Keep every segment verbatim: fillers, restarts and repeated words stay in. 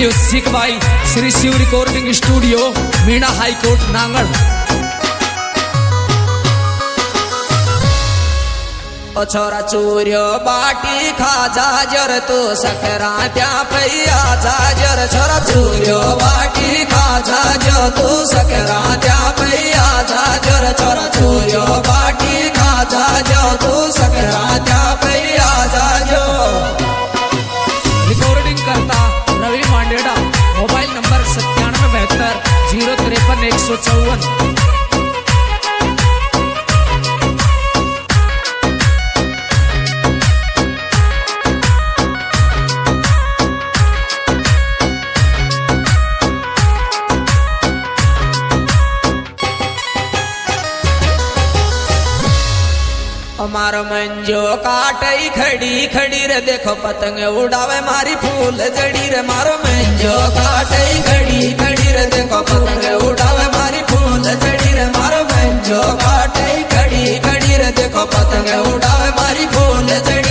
Music by Shri Shiv recording studio Meena high court Nangal. ओ छोरा चूर्यो बाटी खाजा जर तू सकरात्या पैया जाजर छोरा चूर्यो बाटी खाजा जो तू सकरात्या पैया जाजर छोरा चूर्यो बाटी खाजा जो तू सकरात्या पैया जाजो। रिकॉर्डिंग करता रवि मांडेड़ा, मोबाइल नंबर सत्तानवे बहत्तर जीरो तिरपन एक सौ चौवन। मारो मंजो काटई खड़ी खड़ी रे देखो पतंग उड़ावे मारी फूल जड़ी रे मारो मंजो काटई खड़ी खड़ी रे देखो पतंग उड़ावे मारी फूल जड़ी रे मारो मंजो काटई खड़ी खड़ी रे देखो पतंग उड़ावे मारी फूल जड़ी।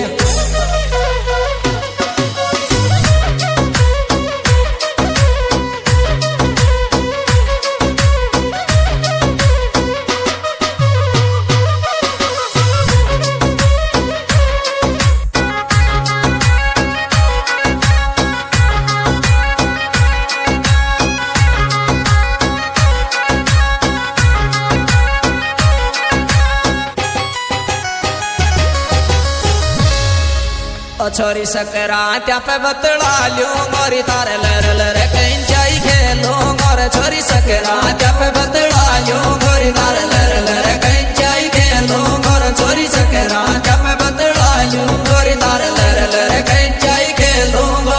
छोरी सकरात्या पे बतला लो मोरी तारे लर लर कंचाई खेलो मोर छोरी सकरात्या पे बतला लो मोरी तारे लर लर कंचाई खेलो मोर छोरी सकरात्या पे बतला लो मोरी तारे लर लर कंचाई खेलो गो।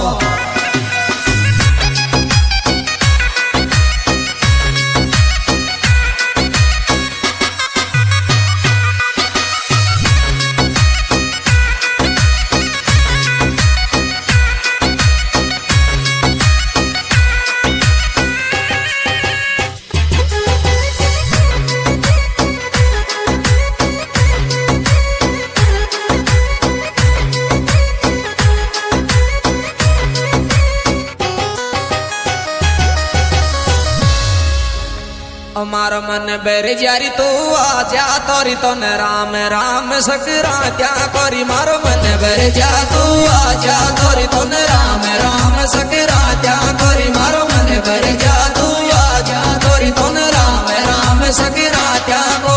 मारो मन बेर जारी तू आजा तोरी तो न राम राम सकरात्या कोरी मारो मन बेर जा तू आजा तोरी तो न राम राम सकरात्या कोरी मारो मन बेर जा तू आजा तोरी तो न राम राम सकरात्या को।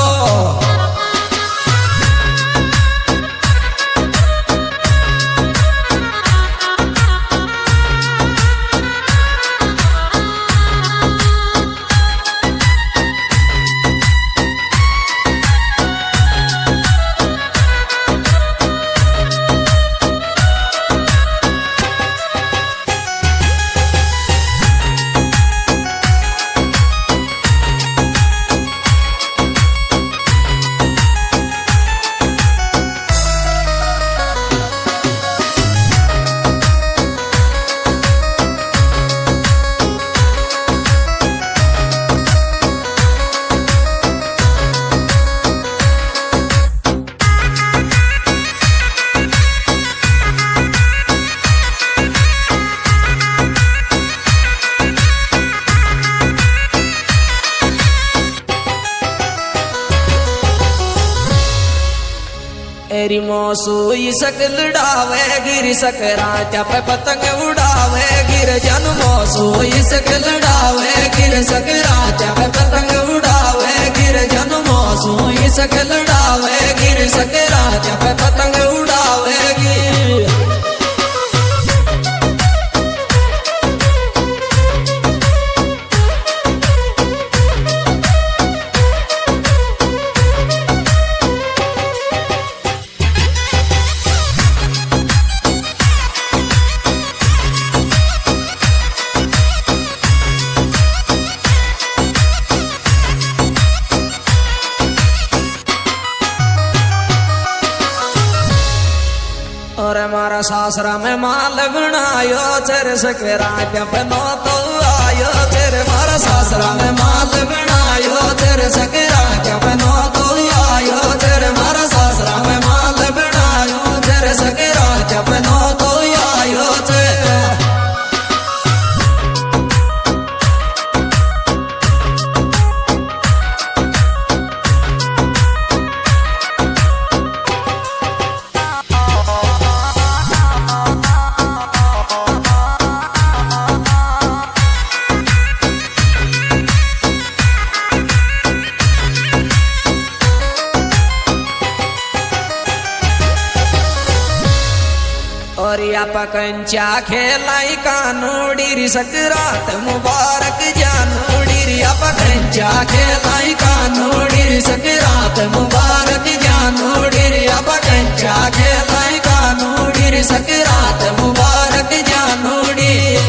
एरी मौसूई सकल उड़ावे गिर सकरात्या पे पतंग उड़ावे गिर जन मौसूई सकल उड़ावे गिर सकरात्या पे पतंग उड़ावे गिर जन मौसूई सकल उड़ावे गिर सकरात्या पे पतंग उड़ावे गिर। और मारा सासरा में माल बनायो चर सकरात्या पे नो तो आयो तेरे मारा सासरा में माल बनायो चर सकरात्या पे नो तो आयो तेरे मारा सासरा में माल बनायो चर सकरात्या पे नो तो आयो तेरे। और आप कंचा खेलाई कानूड़ी री सकरात मुबारक जानूड़ी री आप कंचा खेलाई कानूड़ी री सकरात मुबारक जानूड़ी री आप कंचा खेलाई कानूड़ी री सकरात मुबारक जानूड़ी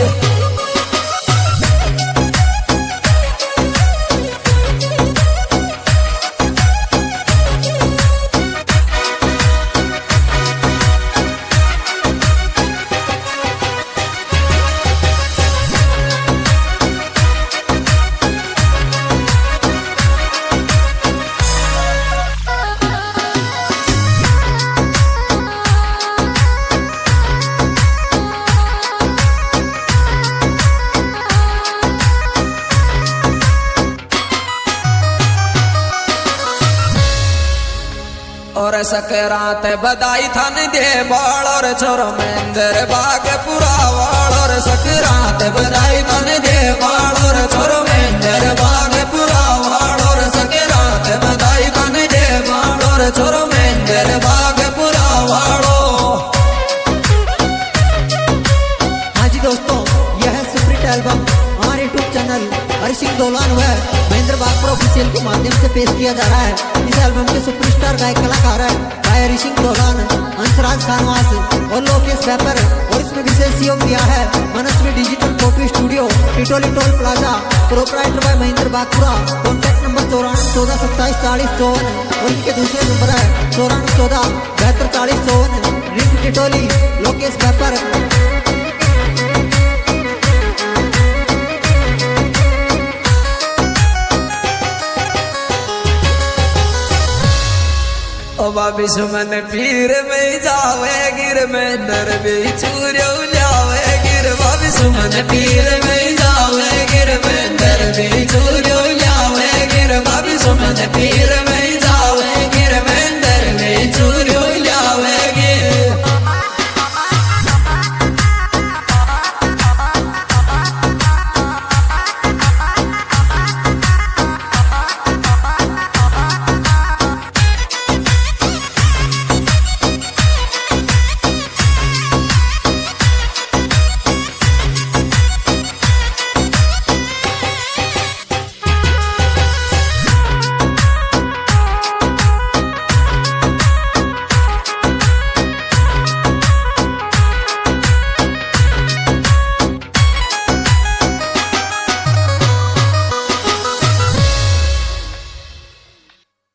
और सकरात बधाई थान दे बाल और छोरो महेंद्र बाग पूरा वाल और सकरात बधाई थान दे बाल और छोरो महेंद्र बाग पूरा वाल और सकरात बधाई थान दे बाल और छोरो महेंद्र बाग पूरा वालो। हाँ जी दोस्तों, यह है सुप्रीट एल्बम हमारे यूट्यूब चैनल हरि सिंह दोलान व महेंद्र बागपुर ऑफिशियल के माध्यम से पेश किया जा रहा है। इस एल्बम के सुपरस्टार गायक कलाकार है भाई हरि सिंह दोलान, हंसराज खानवास और लोकेश वेपर। और इसमें विशेष सहयोग दिया है Manasvi digital photo studio, Titoli toll plaza, proprietor by Mahendra Bagpura. Contact number चौरानवे चौदह सत्ताईस चालीस चौवन और इनके दूसरे नंबर है चौरानवे चौदह बहत्तर चालीस चौवन। रिंग टिटोली लोकेश वेपर। ओ बाबी सुमन पीर में जावे गिर में नर भी चूरियो जावे गिर बाबी सुमन पीर में जावे गिर में नर भी चूरियो जावे गिर बाबी सुमन पीर में